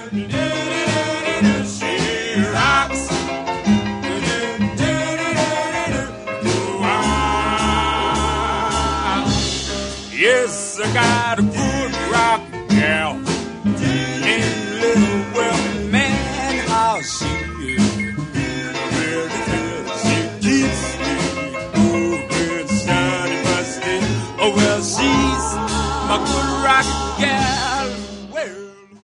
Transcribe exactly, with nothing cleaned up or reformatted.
She rocks. Yes, I got a good rock gal in Little Well Manhouse. She is very good. She keeps me good, steady, busted. Oh well, she's my good rock gal.